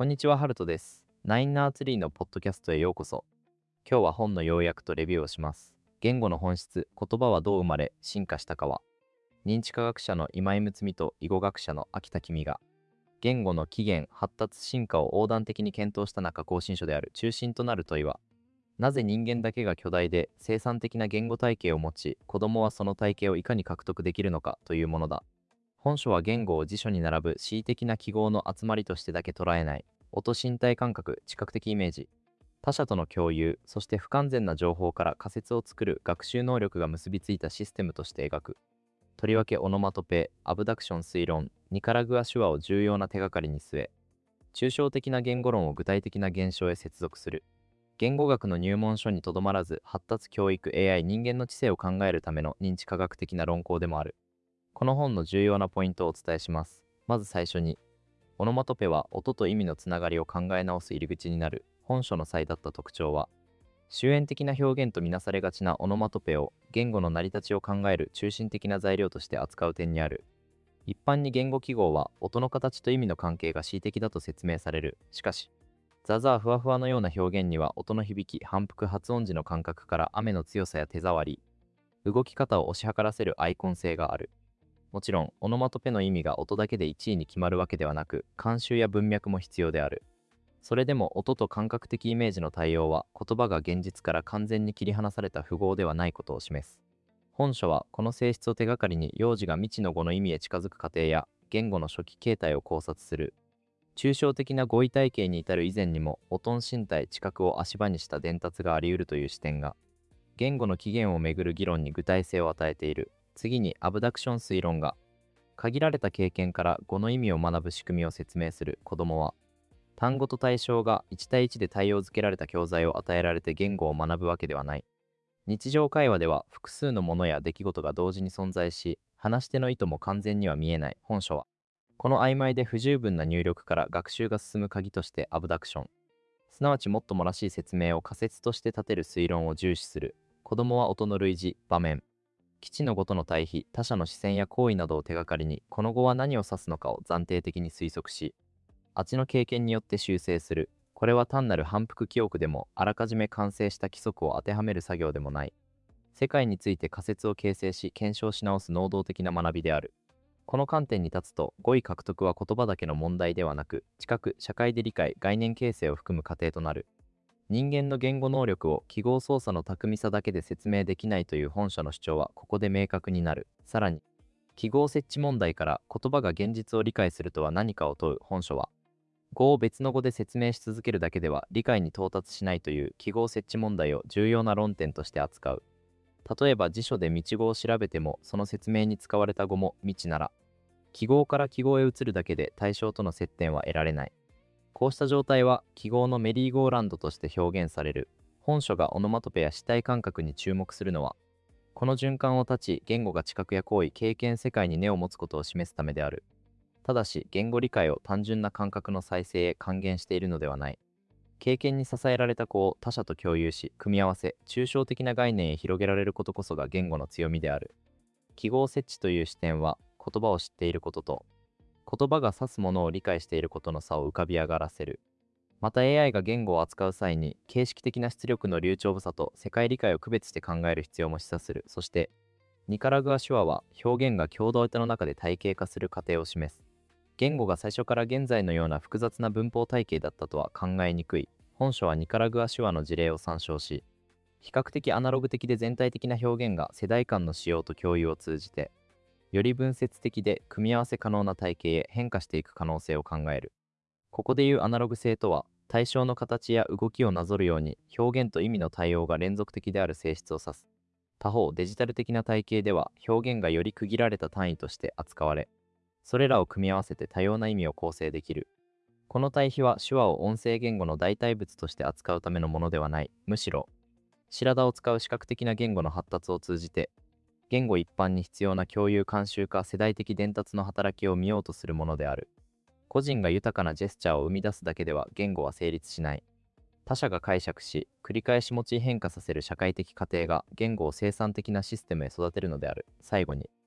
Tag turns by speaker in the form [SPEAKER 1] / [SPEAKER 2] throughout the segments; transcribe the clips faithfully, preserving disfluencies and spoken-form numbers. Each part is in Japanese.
[SPEAKER 1] こんにちは、ハルトです。ナインナーツリーのポッドキャストへようこそ。今日は本の要約とレビューをします。言語の本質、言葉はどう生まれ、進化したかは。認知科学者の今井睦美と囲碁学者の秋田君が、言語の起源、発達、進化を横断的に検討した中、更新書である中心となる問いは、なぜ人間だけが巨大で生産的な言語体系を持ち、子供はその体系をいかに獲得できるのかというものだ。本書は言語を辞書に並ぶ恣意的な記号の集まりとしてだけ捉えない、音身体感覚、知覚的イメージ、他者との共有、そして不完全な情報から仮説を作る学習能力が結びついたシステムとして描く。とりわけオノマトペ、アブダクション推論、ニカラグア手話を重要な手がかりに据え、抽象的な言語論を具体的な現象へ接続する。言語学の入門書にとどまらず、発達教育 エーアイ 人間の知性を考えるための認知科学的な論考でもある。この本の重要なポイントをお伝えします。まず最初に、オノマトペは音と意味のつながりを考え直す入り口になる。本書の際立った特徴は、終焉的な表現とみなされがちなオノマトペを言語の成り立ちを考える中心的な材料として扱う点にある。一般に言語記号は音の形と意味の関係が恣意的だと説明される。しかし、ザザーふわふわのような表現には音の響き、反復、発音時の感覚から雨の強さや手触り、動き方を推し量らせるアイコン性がある。もちろん、オノマトペの意味が音だけでいちいに決まるわけではなく、慣習や文脈も必要である。それでも音と感覚的イメージの対応は、言葉が現実から完全に切り離された符号ではないことを示す。本書は、この性質を手がかりに、幼児が未知の語の意味へ近づく過程や、言語の初期形態を考察する。抽象的な語彙体系に至る以前にも、音身体、知覚を足場にした伝達があり得るという視点が、言語の起源をめぐる議論に具体性を与えている。次に、アブダクション推論が、限られた経験から語の意味を学ぶ仕組みを説明する。子供は、単語と対象がいち対いちで対応づけられた教材を与えられて言語を学ぶわけではない。日常会話では複数のものや出来事が同時に存在し、話し手の意図も完全には見えない。本書は、この曖昧で不十分な入力から学習が進む鍵としてアブダクション、すなわちもっともらしい説明を仮説として立てる推論を重視する。子供は音の類似、場面、基地の語との対比、他者の視線や行為などを手がかりに、この語は何を指すのかを暫定的に推測し、あちの経験によって修正する。これは単なる反復記憶でも、あらかじめ完成した規則を当てはめる作業でもない。世界について仮説を形成し、検証し直す能動的な学びである。この観点に立つと、語彙獲得は言葉だけの問題ではなく、知覚、社会で理解、概念形成を含む過程となる。人間の言語能力を記号操作の巧みさだけで説明できないという本書の主張はここで明確になる。さらに、記号設置問題から言葉が現実を理解するとは何かを問う。本書は、語を別の語で説明し続けるだけでは理解に到達しないという記号設置問題を重要な論点として扱う。例えば辞書で道語を調べても、その説明に使われた語も未知なら、記号から記号へ移るだけで対象との接点は得られない。こうした状態は記号のメリーゴーランドとして表現される。本書がオノマトペや肢体感覚に注目するのは、この循環を断ち言語が知覚や行為、経験世界に根を持つことを示すためである。ただし、言語理解を単純な感覚の再生へ還元しているのではない。経験に支えられた子を他者と共有し、組み合わせ、抽象的な概念へ広げられることこそが言語の強みである。記号設置という視点は、言葉を知っていることと、言葉が指すものを理解していることの差を浮かび上がらせる。また エーアイ が言語を扱う際に、形式的な出力の流暢さと世界理解を区別して考える必要も示唆する。そして、ニカラグア手話は表現が共同体の中で体系化する過程を示す。言語が最初から現在のような複雑な文法体系だったとは考えにくい。本書はニカラグア手話の事例を参照し、比較的アナログ的で全体的な表現が世代間の使用と共有を通じて、より分節的で組み合わせ可能な体系へ変化していく可能性を考える。ここでいうアナログ性とは、対象の形や動きをなぞるように表現と意味の対応が連続的である性質を指す。他方、デジタル的な体系では表現がより区切られた単位として扱われ、それらを組み合わせて多様な意味を構成できる。この対比は手話を音声言語の代替物として扱うためのものではない。むしろ、白田を使う視覚的な言語の発達を通じて、言語一般に必要な共有慣習化世代的伝達の働きを見ようとするものである。個人が豊かなジェスチャーを生み出すだけでは言語は成立しない。他者が解釈し、繰り返し用い変化させる社会的過程が言語を生産的なシステムへ育てるのである。最後に、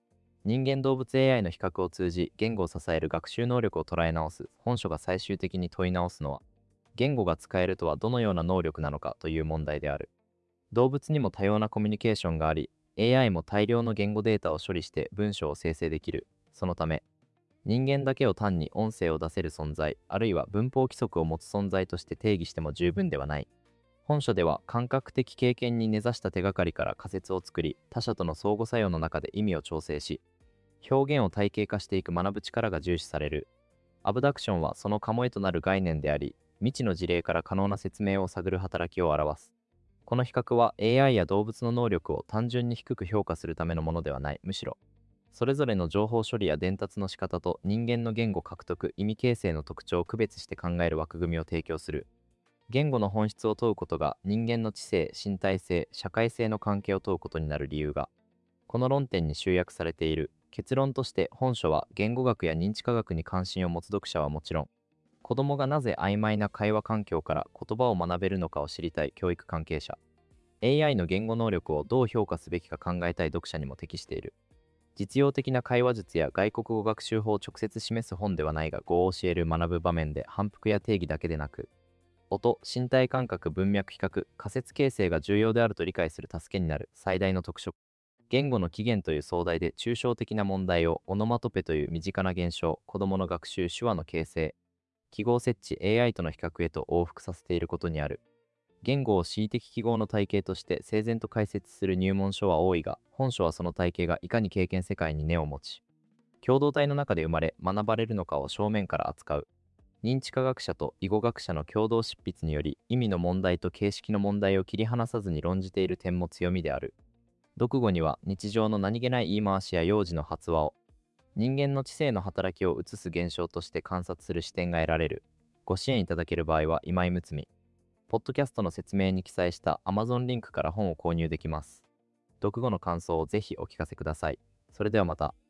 [SPEAKER 1] 人間動物 エーアイ の比較を通じ言語を支える学習能力を捉え直す本書が最終的に問い直すのは、言語が使えるとはどのような能力なのかという問題である。動物にも多様なコミュニケーションがあり、エーアイ も大量の言語データを処理して文章を生成できる。そのため、人間だけを単に音声を出せる存在、あるいは文法規則を持つ存在として定義しても十分ではない。本書では感覚的経験に根ざした手がかりから仮説を作り、他者との相互作用の中で意味を調整し、表現を体系化していく学ぶ力が重視される。アブダクションはその鴨へとなる概念であり、未知の事例から可能な説明を探る働きを表す。この比較は エーアイ や動物の能力を単純に低く評価するためのものではない。むしろ、それぞれの情報処理や伝達の仕方と人間の言語獲得、意味形成の特徴を区別して考える枠組みを提供する。言語の本質を問うことが人間の知性、身体性、社会性の関係を問うことになる理由が、この論点に集約されている。結論として本書は言語学や認知科学に関心を持つ読者はもちろん、子供がなぜ曖昧な会話環境から言葉を学べるのかを知りたい教育関係者、エーアイ の言語能力をどう評価すべきか考えたい読者にも適している。実用的な会話術や外国語学習法を直接示す本ではないが、語を教える学ぶ場面で反復や定義だけでなく、音、身体感覚、文脈比較、仮説形成が重要であると理解する助けになる。最大の特色。言語の起源という壮大で抽象的な問題をオノマトペという身近な現象、子供の学習、手話の形成、記号設置、エーアイ との比較へと往復させていることにある。言語を恣意的記号の体系として整然と解説する入門書は多いが、本書はその体系がいかに経験世界に根を持ち、共同体の中で生まれ学ばれるのかを正面から扱う。認知科学者と囲碁学者の共同執筆により、意味の問題と形式の問題を切り離さずに論じている点も強みである。読後には日常の何気ない言い回しや幼児の発話を、人間の知性の働きを映す現象として観察する視点が得られる。ご支援いただける場合は今井睦美。ポッドキャストの説明に記載した Amazon リンクから本を購入できます。読後の感想をぜひお聞かせください。それではまた。